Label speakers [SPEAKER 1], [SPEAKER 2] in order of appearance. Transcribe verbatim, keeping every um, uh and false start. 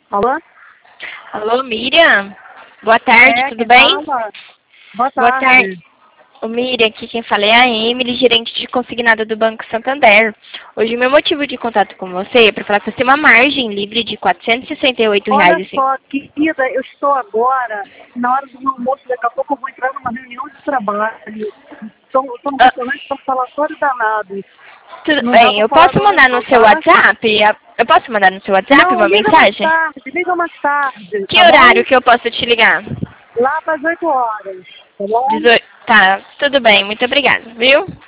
[SPEAKER 1] Alô?
[SPEAKER 2] Alô, Miriam? Boa tarde,
[SPEAKER 1] É,
[SPEAKER 2] tudo
[SPEAKER 1] quem
[SPEAKER 2] bem?
[SPEAKER 1] fala? Boa
[SPEAKER 2] Boa
[SPEAKER 1] tarde.
[SPEAKER 2] tarde. Ô, Miriam, aqui quem fala é a Emily, gerente de consignado do Banco Santander. Hoje o meu motivo de contato com você é para falar que você tem uma margem livre de quatrocentos e sessenta e oito
[SPEAKER 1] Olha
[SPEAKER 2] reais.
[SPEAKER 1] só, querida, eu estou agora na hora do meu almoço, daqui a pouco eu vou entrar numa reunião de trabalho. Estou, estou no
[SPEAKER 2] Ah,
[SPEAKER 1] restaurante, estou falatório danado.
[SPEAKER 2] tudo
[SPEAKER 1] Não dá
[SPEAKER 2] bem,
[SPEAKER 1] para
[SPEAKER 2] eu
[SPEAKER 1] falar
[SPEAKER 2] posso
[SPEAKER 1] agora
[SPEAKER 2] mandar no
[SPEAKER 1] não,
[SPEAKER 2] seu
[SPEAKER 1] tá?
[SPEAKER 2] WhatsApp? Eu posso mandar no seu WhatsApp
[SPEAKER 1] Não,
[SPEAKER 2] uma
[SPEAKER 1] liga mais
[SPEAKER 2] mensagem?
[SPEAKER 1] tarde, liga mais tarde,
[SPEAKER 2] Que
[SPEAKER 1] tá bom?
[SPEAKER 2] horário que eu posso te ligar?
[SPEAKER 1] Lá para as oito horas, tá bom?
[SPEAKER 2] dezoito. Tá, tudo bem, muito obrigada, viu?